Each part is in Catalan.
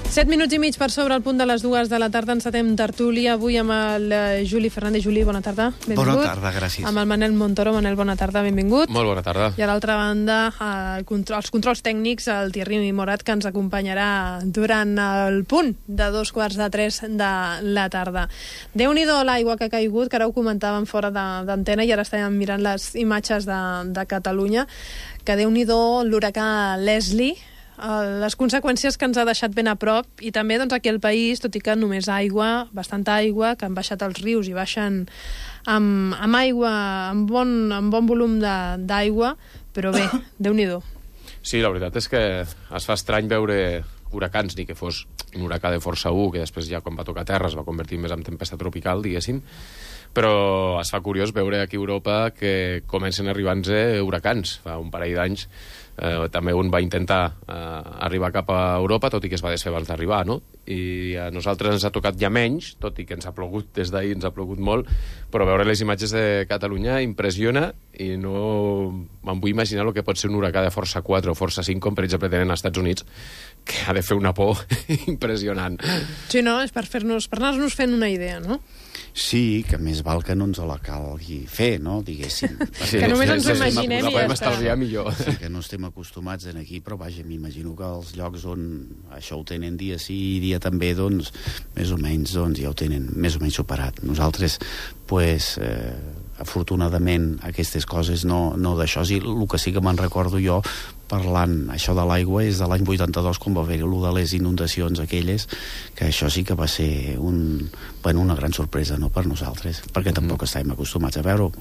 7 minuts i mig per sobre el punt de les 2 de la tarda. Encetem tertúlia avui amb el Juli Fernández. Juli, bona tarda, benvingut. Bona tarda, gràcies. Amb el Manel Montoro. Manel, bona tarda, benvingut. Molt bona tarda. I a l'altra banda, els controls tècnics, el Thierry Morat, que ens acompanyarà durant el punt de 2:45 de la tarda. Déu-n'hi-do l'aigua que ha caigut, que ara ho comentàvem fora d'antena i ara estàvem mirant les imatges de Catalunya, que Déu-n'hi-do l'huracà Leslie, les conseqüències que ens ha deixat ben a prop, i també doncs, aquí al país, tot i que només aigua, bastanta aigua, que han baixat els rius i baixen amb aigua, amb bon volum d'aigua, però bé, Déu-n'hi-do. Sí, la veritat és que es fa estrany veure huracans, ni que fos un huracà de força 1, que després ja quan va tocar terra es va convertir més en tempesta tropical, diguéssim, però es fa curiós veure aquí a Europa que comencen a arribar-nos huracans. Fa un parell d'anys també un va intentar arribar cap a Europa, tot i que es va desfer abans d'arribar, no? I a nosaltres ens ha tocat ja menys, tot i que ens ha plogut des d'ahir, ens ha plogut molt, però veure les imatges de Catalunya impressiona, i no me'n vull imaginar el que pot ser un huracà de força 4 o força 5, com per exemple tenen als Estats Units, que ha de fer una por impressionant. Sí, no? És per anar-nos fent una idea, no? Sí, que més val que no ens la calgui fer, no?, diguéssim. Que només ens ho imaginem i ja està. Millor. Sí, que no estem acostumats en aquí, però vaja, m'imagino que els llocs on això ho tenen dia sí i dia també, doncs, més o menys, doncs, ja ho tenen més o menys superat. Nosaltres, pues, afortunadament, aquestes coses no d'això. I el que sí que me'n recordo jo, parlant això de l'aigua, és de l'any 82, quan va haver-hi de les inundacions aquelles, que això sí que va ser una gran sorpresa, no, per nosaltres, perquè tampoc estàvem acostumats a veure-ho,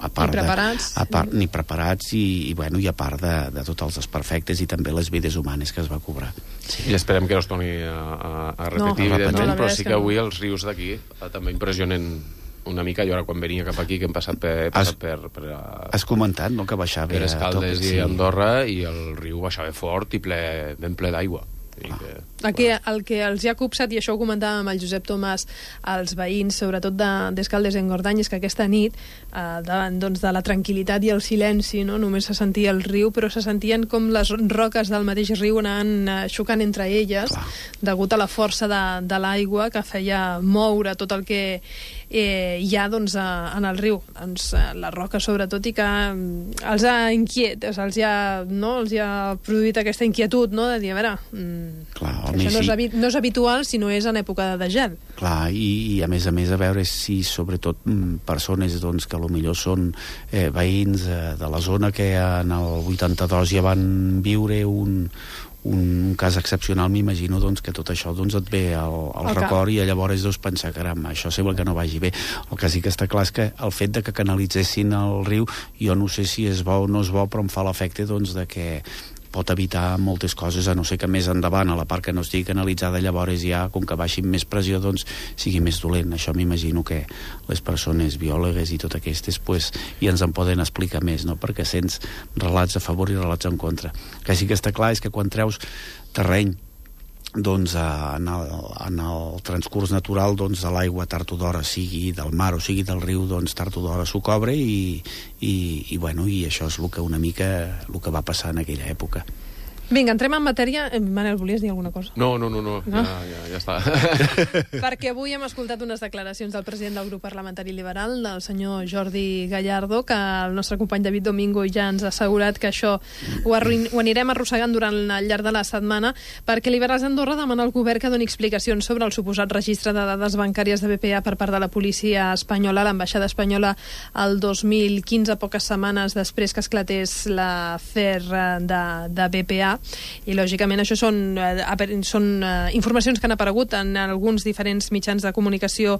ni preparats i a part de tots els desperfectes i també les vides humanes que es va cobrar. Sí. I esperem que no es torni a repetir, evidentment, però sí que avui els rius d'aquí també impressionen una mica. Jo ara quan venia cap aquí, que hem passat per has comentat, no?, que baixava per Escaldes i Andorra, i el riu baixava fort i ben ple d'aigua. Aquí el que els ha copsat, i això ho comentàvem amb el Josep Tomàs, els veïns, sobretot d'Escaldes i Engordany, és que aquesta nit, davant doncs, de la tranquil·litat i el silenci, no? Només se sentia el riu, però se sentien com les roques del mateix riu anaven xocant entre elles, degut a la força de l'aigua que feia moure tot el que hi ha doncs, en el riu. Doncs, les roques, sobretot, i que els ha produït aquesta inquietud, no?, de dir, a veure, això no és habitual si no és en època de gel. Clar, i a més a veure si sobretot persones doncs, que potser són veïns de la zona que en el 82 ja van viure un cas excepcional, m'imagino doncs, que tot això doncs, et ve al record, i llavors doncs, pensar, caram, això sembla que no vagi bé. El que sí que està clar és que el fet de que canalitzessin el riu, jo no sé si és bo o no és bo, però em fa l'efecte doncs, de que pot evitar moltes coses, a no ser que més endavant, a la part que no estigui canalitzada, llavors ja, com que baixi més pressió, doncs sigui més dolent. Això m'imagino que les persones biòlogues i tot aquestes pues, ja ens en poden explicar més, no?, perquè sents relats a favor i relats en contra. El que sí que està clar és que quan treus terreny doncs, en el transcurs natural doncs, de l'aigua, tard o d'hora, sigui del mar o sigui del riu, doncs tard o d'hora s'ho cobra, i això és una mica el que va passar en aquella època. Vinga, entrem en matèria. Manel, volies dir alguna cosa? No. Ja està. Perquè avui hem escoltat unes declaracions del president del grup parlamentari liberal, del senyor Jordi Gallardo, que el nostre company David Domingo ja ens ha assegurat que això ho anirem arrossegant durant el llarg de la setmana, perquè Liberals Andorra demana al govern que doni explicacions sobre el suposat registre de dades bancàries de BPA per part de la policia espanyola, l'ambaixada espanyola, el 2015, poques setmanes després que esclatés l'afer de BPA. I lògicament això són informacions que han aparegut en alguns diferents mitjans de comunicació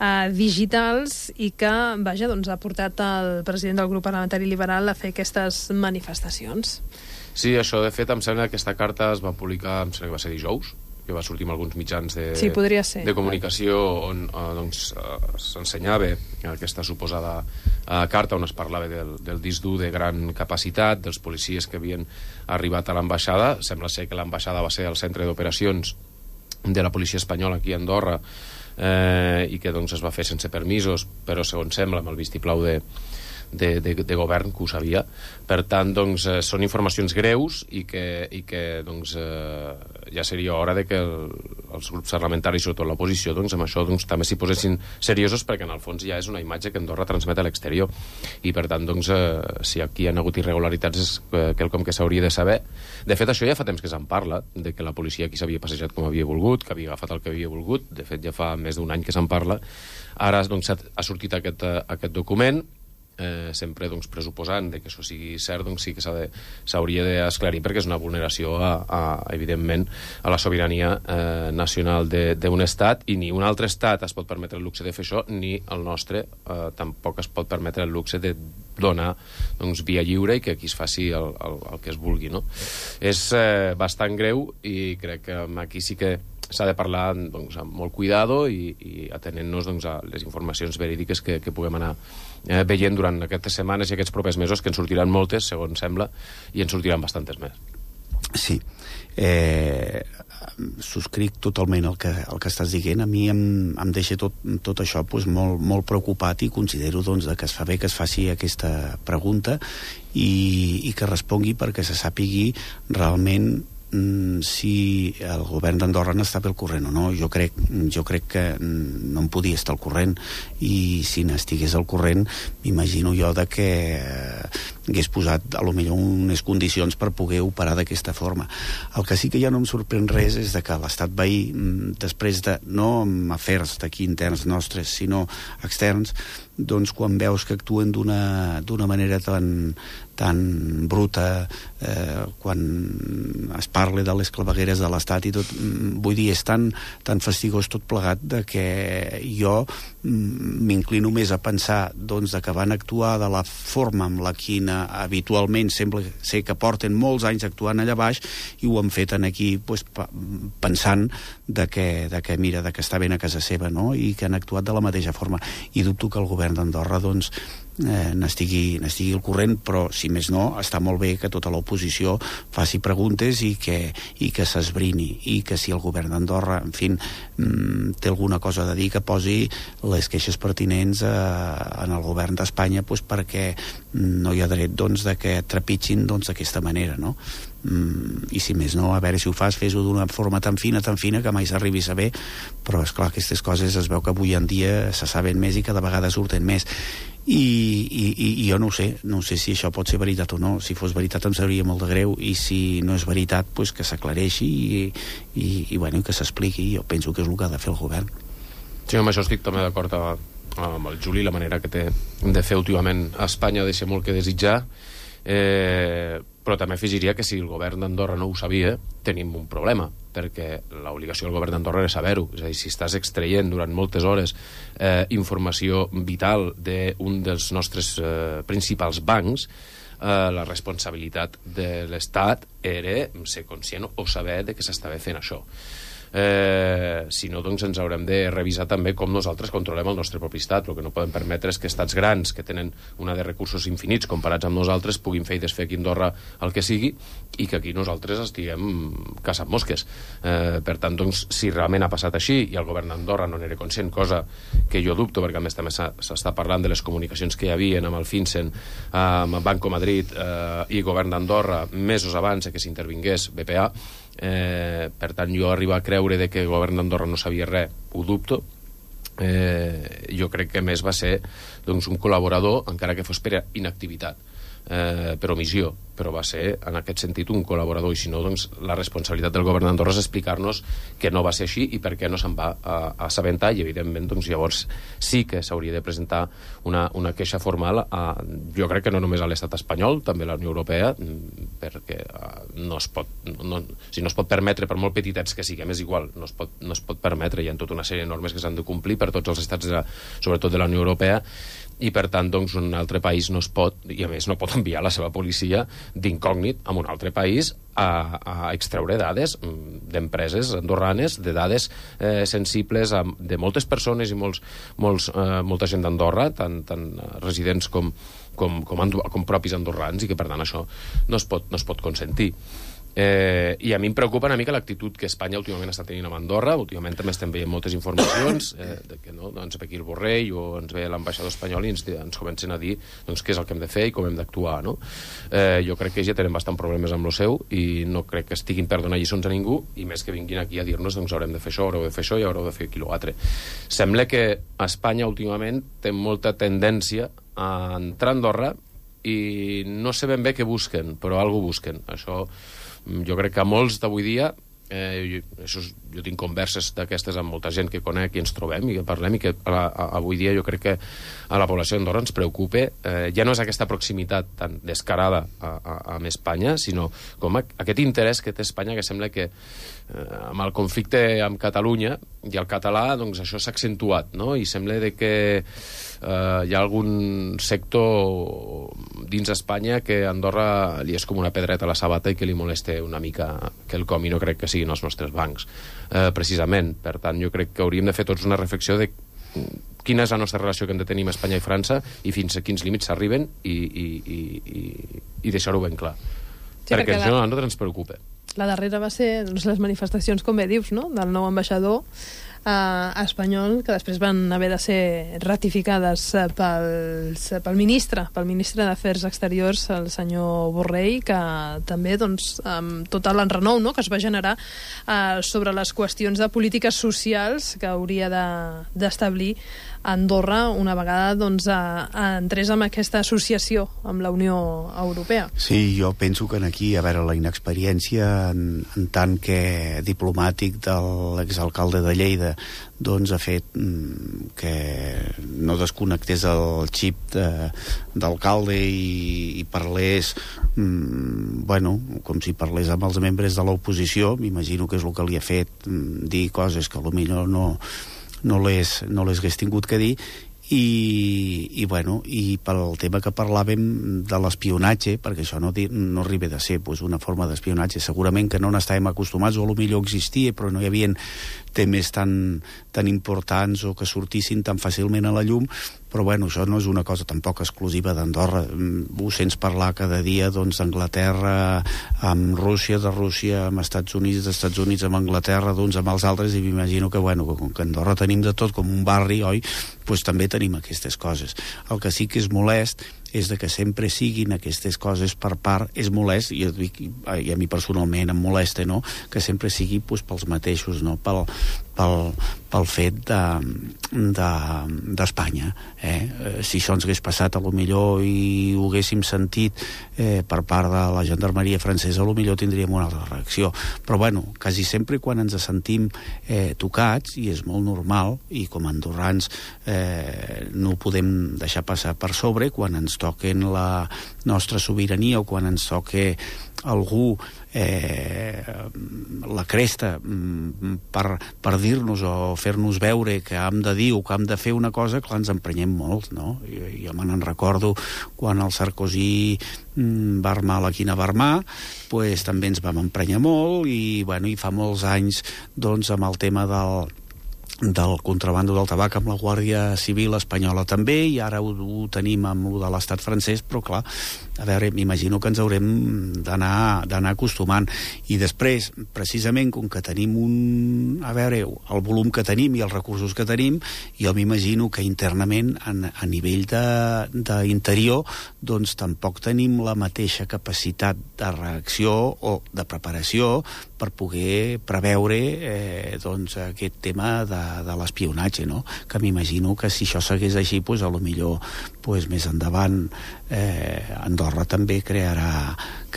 digitals, i que, vaja, doncs ha portat el president del grup parlamentari liberal a fer aquestes manifestacions. Sí, això de fet em sembla que aquesta carta es va publicar, em sembla que va ser dijous, que va sortir en alguns mitjans de comunicació, on s'ensenyava aquesta suposada carta, on es parlava del disc dur de gran capacitat, dels policies que havien arribat a l'ambaixada. Sembla ser que l'ambaixada va ser el centre d'operacions de la policia espanyola aquí a Andorra, i que doncs, es va fer sense permisos, però segons sembla amb el vistiplau de govern, que ho sabia. Per tant, doncs, són informacions greus i que doncs, ja seria hora de que els grups parlamentaris, sobretot l'oposició, doncs, amb això doncs, també s'hi posessin seriosos, perquè en el fons ja és una imatge que Andorra transmet a l'exterior. I per tant, doncs, si aquí hi ha hagut irregularitats és quelcom que s'hauria de saber. De fet, això ja fa temps que se'n parla, de que la policia aquí s'havia passejat com havia volgut, que havia agafat el que havia volgut. De fet, ja fa més d'un any que se'n parla. Ara doncs, ha sortit aquest document, sempre doncs, pressuposant que això sigui cert, doncs sí que s'hauria d'esclarir, perquè és una vulneració evidentment a la sobirania nacional d'un estat, i ni un altre estat es pot permetre el luxe de fer això, ni el nostre tampoc es pot permetre el luxe de donar doncs, via lliure i que aquí es faci el que es vulgui, no? És bastant greu, i crec que aquí sí que s'ha de parlar doncs, amb molt cuidado i atenent-nos doncs, a les informacions verídiques que puguem anar veient durant aquestes setmanes i aquests propers mesos, que en sortiran moltes, segons sembla, i en sortiran bastantes més. Sí. Subscric totalment el que estàs dient. A mi em deixa tot això doncs, molt preocupat, i considero doncs, que es fa bé que es faci aquesta pregunta i que respongui perquè se sàpigui realment si el govern d'Andorra n'està bé al corrent o no. Jo crec que no en podia estar al corrent, i si n'estigués al corrent m'imagino jo que hagués posat a lo millor unes condicions per poder operar d'aquesta forma. El que sí que ja no em sorprèn res és que l'estat veí, després de, no amb afers d'aquí interns nostres, sinó externs, doncs quan veus que actuen d'una manera tan bruta, quan es parla de les clavegueres de l'Estat i tot, vull dir, és tan fastigós tot plegat de que jo m'inclino més a pensar doncs, de que van actuar de la forma amb la quina habitualment sembla ser que porten molts anys actuant allà baix, i ho han fet aquí doncs, pensant de que està ben a casa seva, no? I que han actuat de la mateixa forma, i dubto que el govern d'Andorra doncs n'estigui al corrent, però si més no està molt bé que tota l'oposició faci preguntes i que s'esbrini, i que si el govern d'Andorra en fi té alguna cosa a dir, que posi les queixes pertinents en el govern d'Espanya, doncs, perquè no hi ha dret doncs, de que trepitgin d'aquesta manera, no? I si més no, a veure si ho fes-ho d'una forma tan fina que mai s'arribi a saber, però esclar, aquestes coses es veu que avui en dia se saben més i cada vegada surten més, i jo no ho sé si això pot ser veritat o no. Si fos veritat em sabria molt de greu, i si no és veritat, doncs que s'aclareixi i que s'expliqui. Jo penso que és el que ha de fer el govern. Sí, amb això estic també d'acord amb el Juli. La manera que té de fer últimament a Espanya deixa molt que desitjar, però també afegiria que si el govern d'Andorra no ho sabia, tenim un problema, perquè l'obligació del govern d'Andorra era saber-ho. És a dir, si estàs extraient durant moltes hores informació vital d'un dels nostres principals bancs, la responsabilitat de l'Estat era ser conscient o saber de que s'estava fent això. Si no, doncs ens haurem de revisar també com nosaltres controlem el nostre propi estat. El que no podem permetre és que estats grans, que tenen una de recursos infinits comparats amb nosaltres, puguin fer i desfer aquí a Andorra el que sigui, i que aquí nosaltres estiguem caçant mosques. Per tant, doncs, si realment ha passat així i el govern d'Andorra no n'era conscient, cosa que jo dubto, perquè a més també s'està parlant de les comunicacions que hi havia amb el FinCEN, amb Banco Madrid i govern d'Andorra mesos abans que s'intervingués BPA. Per tant, jo arribo a creure que el govern d'Andorra no sabia res, ho dubto. Jo crec que més va ser doncs, un col·laborador, encara que fos per inactivitat, per omissió, però va ser en aquest sentit un col·laborador, i si no, doncs la responsabilitat del govern d'Andorra és explicar-nos que no va ser així i per què no se'n va assabentar, i evidentment doncs, llavors sí que s'hauria de presentar una queixa formal jo crec que no només a l'estat espanyol, també a la Unió Europea, perquè si no es pot permetre, per molt petitets que siguem, és igual, no es pot permetre, hi ha tota una sèrie de normes que s'han de complir per tots els estats, sobretot de la Unió Europea, i per tant doncs, un altre país no es pot, i a més no pot enviar la seva policia d'incògnit a un altre país a extreure dades d'empreses andorranes, de dades sensibles de moltes persones i molta gent d'Andorra, tant residents com propis andorrans, i que per tant això no es pot consentir. I a mi em preocupa una mica l'actitud que Espanya últimament està tenint amb Andorra. Últimament també estem veient moltes informacions de que no, ens ve aquí el Borrell o ens ve l'ambaixador espanyol i ens comencen a dir doncs, què és el que hem de fer i com hem d'actuar, no? Jo crec que ja tenen bastant problemes amb lo seu i no crec que estiguin per donar lliçons a ningú, i més que vinguin aquí a dir-nos doncs haurem de fer això, haureu de fer això i haureu de fer aquí l'altre. Sembla que Espanya últimament té molta tendència a entrar a Andorra i no sé ben bé què busquen, però alguna cosa busquen. Això jo crec que molts d'avui dia, jo tinc converses d'aquestes amb molta gent que conec i ens trobem i que parlem, i que avui dia jo crec que a la població d'Andorra ens preocupa, ja no és aquesta proximitat tan descarada amb Espanya, sinó com aquest interès que té Espanya, que sembla que amb el conflicte amb Catalunya i el català, doncs això s'ha accentuat, no? I sembla que hi ha algun sector dins Espanya que a Andorra li és com una pedreta a la sabata i que li molesta una mica quelcom, i no crec que siguin els nostres bancs, precisament. Per tant, jo crec que hauríem de fer tots una reflexió de quina és la nostra relació que hem de tenir amb Espanya i França i fins a quins límits s'arriben i deixar-ho ben clar. Sí, perquè això a nosaltres ens preocupa. La darrera va ser les manifestacions, com bé dius, no?, del nou ambaixador espanyol, que després van haver de ser ratificades pel ministre d'Afers Exteriors, el senyor Borrell, que també, doncs, amb tot l'enrenou, no?, que es va generar sobre les qüestions de polítiques socials que hauria d'establir Andorra una vegada, doncs, entrés en aquesta associació amb la Unió Europea. Sí, jo penso que aquí, a veure, la inexperiència en tant que diplomàtic de l'exalcalde de Lleida, doncs ha fet que no desconnectés el xip d'alcalde i parlés com si parlés amb els membres de l'oposició. M'imagino que és el que li ha fet dir coses que potser no les hagués tingut que dir. I pel tema que parlàvem de l'espionatge, perquè això no arriba de ser una forma d'espionatge, segurament que no n'estàvem acostumats, o potser existia però no hi havia temes tan importants o que sortissin tan fàcilment a la llum. Però això no és una cosa tampoc exclusiva d'Andorra. Ho sents parlar cada dia d'Anglaterra amb Rússia, de Rússia amb Estats Units, d'Estats Units amb Anglaterra, amb els altres, i m'imagino que com que a Andorra tenim de tot, com un barri, oi? Doncs també tenim aquestes coses. El que sí que és molest és de que sempre siguin aquestes coses per part, és molest, i a mi personalment em molesta, no?, que sempre sigui pels mateixos, no?, pel fet d'Espanya. Si això ens hagués passat, potser i ho haguéssim sentit per part de la gendarmeria francesa, potser tindríem una altra reacció. Però quasi sempre quan ens sentim tocats, i és molt normal, i com a andorrans no ho podem deixar passar per sobre, quan ens toquen la nostra sobirania o quan ens toca algú la cresta per dir-nos o fer-nos veure que hem de dir o que hem de fer una cosa, clar, ens emprenyem molt, no? Jo me n'en recordo quan el Sarkozy va armar la quina va armar, també ens vam emprenyar molt, i fa molts anys amb el tema del contrabando del tabac amb la Guàrdia Civil espanyola també, i ara ho tenim amb el de l'estat francès, però clar, a veure, m'imagino que ens haurem d'anar acostumant. I després, precisament, com que tenim el volum que tenim i els recursos que tenim, jo m'imagino que internament, a nivell d'interior, doncs tampoc tenim la mateixa capacitat de reacció o de preparació per poder preveure aquest tema de l'espionatge, no? Que m'imagino que si això segueix així, potser més endavant Andorra també crearà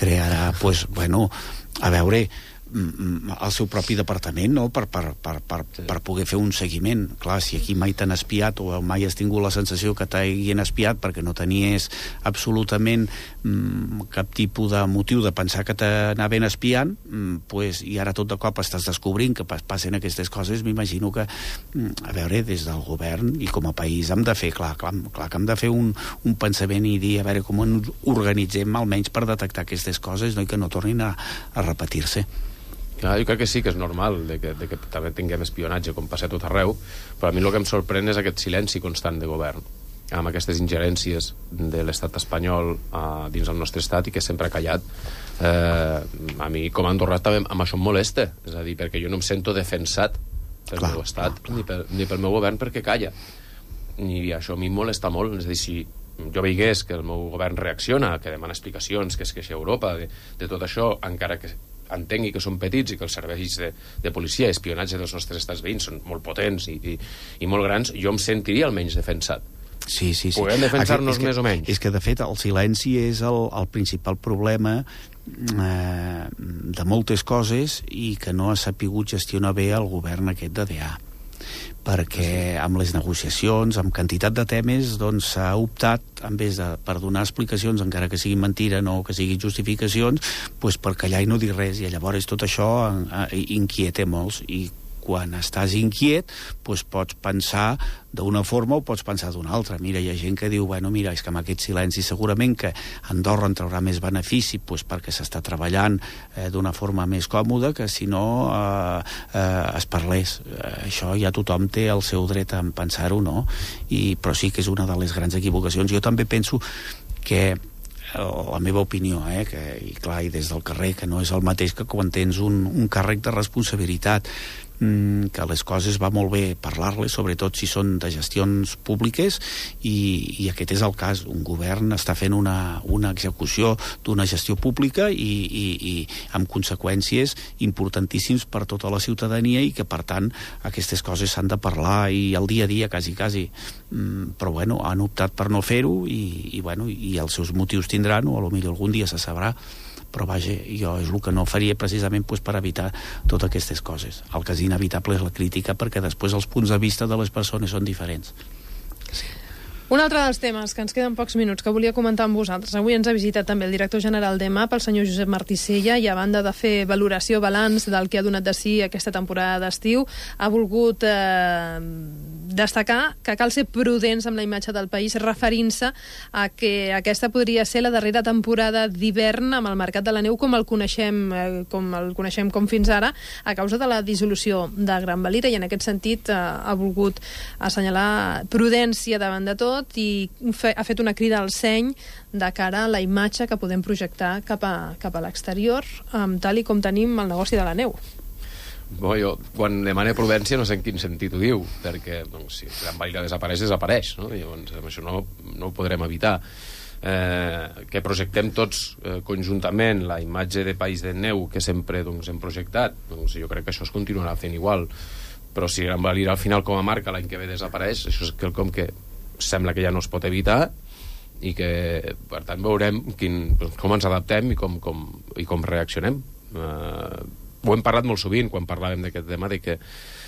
a veure, el seu propi departament, no?, per poder fer un seguiment. Clar, si aquí mai t'han espiat o mai has tingut la sensació que t'hagin espiat perquè no tenies absolutament cap tipus de motiu de pensar que t'anaven espiant, i ara tot de cop estàs descobrint que passen aquestes coses, m'imagino que, a veure, des del govern i com a país hem de fer, clar que hem de fer un pensament i dir, a veure, com ens organitzem almenys per detectar aquestes coses, no?, i que no tornin a repetir-se. Jo crec que sí que és normal que també tinguem espionatge, com passa a tot arreu, però a mi el que em sorprèn és aquest silenci constant de govern. amb aquestes ingerències de l'estat espanyol dins el nostre estat i que sempre ha callat. A mi com a andorrà també amb això em molesta, és a dir, perquè jo no em sento defensat pel meu estat ni pel meu govern perquè calla, i això a mi em molesta molt. És a dir, si jo veigués que el meu govern reacciona, que demana explicacions, que es queixa a Europa de tot això, encara que entengui que són petits i que els serveis de policia i espionatge dels nostres estats veïns són molt potents i molt grans, jo em sentiria almenys defensat. Sí. Podem defensar-nos més o menys. És que, de fet, el silenci és el principal problema de moltes coses i que no ha sapigut gestionar bé el govern aquest de DA. Perquè amb les negociacions, amb quantitat de temes, doncs s'ha optat, en vez de per donar explicacions, encara que siguin mentira, no que siguin justificacions, doncs per callar i no dir res, i llavors tot això inquieta molts, i quan estàs inquiet, doncs pots pensar d'una forma o pots pensar d'una altra. Mira, hi ha gent que diu, bueno, mira, és que amb aquest silenci segurament que Andorra en traurà més benefici doncs perquè s'està treballant d'una forma més còmoda que si no es parlés. Això ja tothom té el seu dret a pensar-ho, no? Però sí que és una de les grans equivocacions. Jo també penso que la meva opinió, i clar, i des del carrer, que no és el mateix que quan tens un càrrec de responsabilitat, que les coses va molt bé parlar-les, sobretot si són de gestions públiques, i aquest és el cas. Un govern està fent una execució d'una gestió pública i amb conseqüències importantíssims per tota la ciutadania, i que per tant aquestes coses s'han de parlar i al dia a dia quasi. Però bueno, han optat per no fer-ho i els seus motius tindran, o potser algun dia se sabrà. Però vaja, jo és el que no faria precisament per evitar totes aquestes coses. El que és inevitable és la crítica, perquè després els punts de vista de les persones són diferents. Un altre dels temes, que ens queden pocs minuts, que volia comentar amb vosaltres. Avui ens ha visitat també el director general d'EMAP, el senyor Josep Martí Sella, i a banda de fer valoració, balanç del que ha donat de si aquesta temporada d'estiu, ha volgut destacar que cal ser prudents amb la imatge del país, referint-se a que aquesta podria ser la darrera temporada d'hivern amb el mercat de la neu com el coneixem fins ara, a causa de la dissolució de Gran Valira, i en aquest sentit ha volgut assenyalar prudència davant de tot, i ha fet una crida al seny de cara a la imatge que podem projectar cap a l'exterior, tal i com tenim el negoci de la neu. Jo, quan demana prudència, no sé en quin sentit ho diu, perquè si Gran Valira desapareix, no? Llavors, això no ho podrem evitar. Que projectem tots conjuntament la imatge de país de neu que sempre hem projectat, jo crec que això es continuarà fent igual. Però si Gran Valira al final com a marca l'any que ve desapareix, això és quelcom que sembla que ja no es pot evitar, i que per tant veurem com ens adaptem i com reaccionem. Ho hem parlat molt sovint quan parlàvem d'aquest tema, de que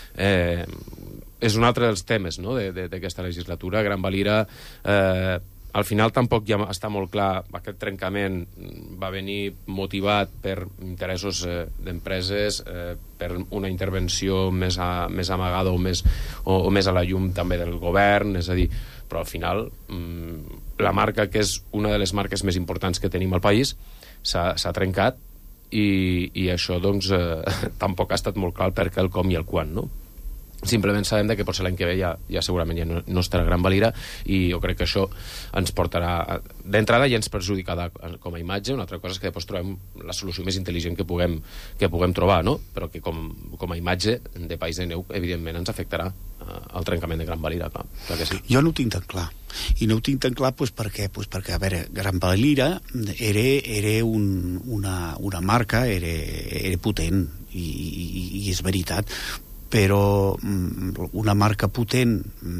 és un altre dels temes, no?, d'aquesta legislatura. Gran Valira al final tampoc ja està molt clar. Aquest trencament va venir motivat per interessos d'empreses, per una intervenció més amagada o més a la llum també del govern, és a dir, però al final la marca, que és una de les marques més importants que tenim al país, s'ha trencat, i això doncs tampoc ha estat molt clar el per què, el com i el quan, no? Simplement sabem que potser l'any que ve ja segurament ja no estarà Gran Valira, i jo crec que això ens portarà d'entrada i ens perjudicarà com a imatge. Una altra cosa és que després trobem la solució més intel·ligent que puguem trobar, no? Però que com a imatge de país de neu evidentment ens afectarà el trencament de Gran Valira, clar que sí. Jo no ho tinc tan clar, i no ho tinc tan clar perquè, a veure, Gran Valira era una marca, era potent, i és veritat, però una marca potent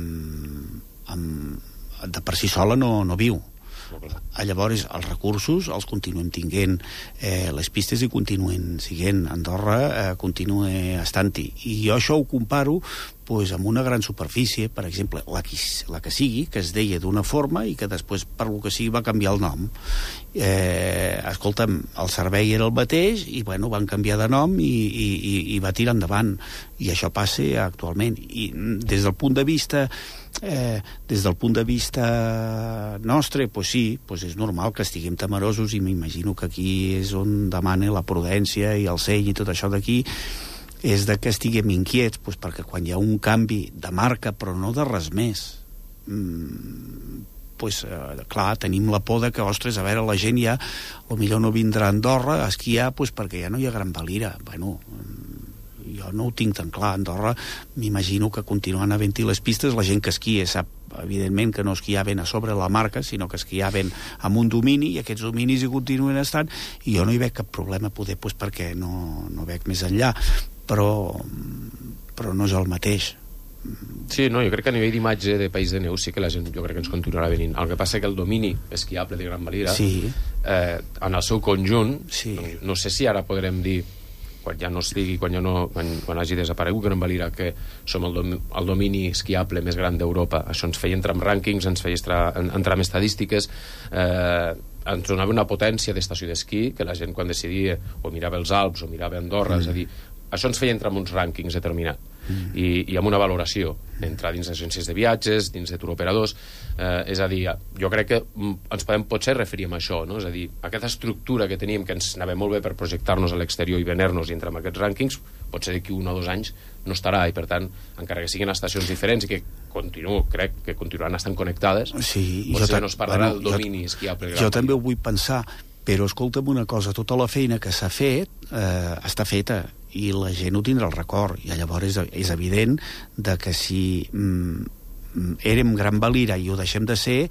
de per si sola no viu. Llavors els recursos els continuem tinguent, les pistes hi continuen siguent, Andorra continua estant-hi, i jo això ho comparo amb una gran superfície, per exemple la que sigui, que es deia d'una forma i que després per lo que sigui va canviar el nom. Escolta'm, el servei era el mateix i van canviar de nom i va tirar endavant, i això passa actualment. I des del punt de vista nostre, sí, és normal que estiguem temerosos, i m'imagino que aquí és on demana la prudència i el seny i tot això d'aquí, és de que estiguem inquiets, perquè quan hi ha un canvi de marca, però no de res més, pues, clar, tenim la por de que, ostres, a veure, la gent ja potser no vindrà a Andorra a esquiar pues, perquè ja no hi ha Gran Valira. Bueno, jo no ho tinc tan clar. A Andorra m'imagino que continuen havent-hi les pistes, la gent que esquia sap evidentment que no esquiaven a sobre la marca, sinó que esquiaven amb un domini, i aquests dominis hi continuen estant, i jo no hi veig cap problema, poder, pues, perquè no veig més enllà, però no és el mateix. Sí, no, jo crec que a nivell d'imatge de País de Neu sí que la gent, jo crec que ens continuarà venint. El que passa que el domini esquiable de Gran Valira, en el seu conjunt, no sé si ara podrem dir, quan ja no estigui, quan hagi desaparegut Gran Valira, que som el domini esquiable més gran d'Europa. Això ens feia entrar en rànquings, ens feia entrar en estadístiques, ens donava una potència d'estació d'esquí, que la gent quan decidia o mirava els Alps o mirava Andorra, és a dir, això ens feia entrar en uns rànquings determinats. I amb una valoració, entrar dins d'agències de viatges, dins de turoperadors, és a dir, jo crec que ens podem potser referir a això, no? És a dir, aquesta estructura que teníem, que ens anava molt bé per projectar-nos a l'exterior i vener-nos i entrar en aquests rànquings, potser d'aquí 1 o 2 anys no estarà, i per tant, encara que siguin estacions diferents i que crec que continuaran estant connectades, potser no es parlarà del domini esquiable. Jo també ho vull pensar, però escolta'm una cosa, tota la feina que s'ha fet està feta, i la gent ho tindrà al record, i llavors és evident de que si érem Gran Valira i ho deixem de ser,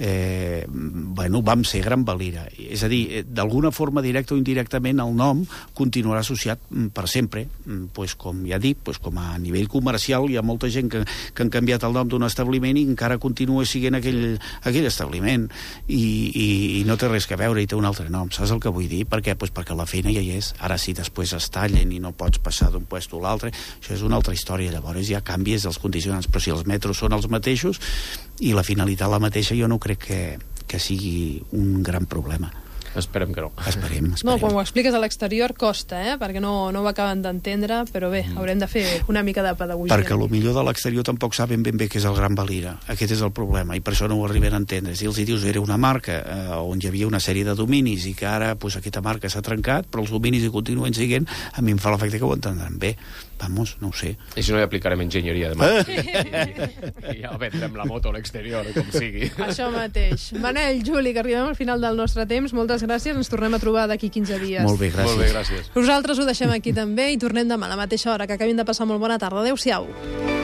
vam ser Gran Valira. És a dir, d'alguna forma, directa o indirectament, el nom continuarà associat per sempre. Pues, com ja dic, pues, com a nivell comercial hi ha molta gent que han canviat el nom d'un establiment i encara continua sent aquell establiment. I no té res a veure, i té un altre nom. Saps el que vull dir? Per què? Pues perquè la feina ja hi és. Ara, si després es tallen i no pots passar d'un puesto a l'altre, això és una altra història. Llavors ja canvies els condicionants. Però si els metros són els mateixos i la finalitat la mateixa, jo no crec que sigui un gran problema. Esperem que no. Esperem. No, quan ho expliques a l'exterior costa, perquè no ho acaben d'entendre, però bé, haurem de fer una mica de pedagogia. Perquè el millor de l'exterior tampoc saben ben bé què és el Gran Valira. Aquest és el problema, i per això no ho arriben a entendre. Si els dius era una marca on hi havia una sèrie de dominis i que ara aquesta marca s'ha trencat, però els dominis hi continuen siguent, a mi em fa l'efecte que ho entendran bé. Vamos, no ho sé. I si no hi aplicarem enginyeria demà? I ja vendrem la moto a l'exterior, com sigui. Això mateix. Manel, Juli, que arribem al final del nostre temps. Moltes gràcies. Ens tornem a trobar d'aquí 15 dies. Molt bé, gràcies. Molt bé, gràcies. Nosaltres ho deixem aquí també i tornem demà a la mateixa hora. Que acabin de passar molt bona tarda. Adéu-siau.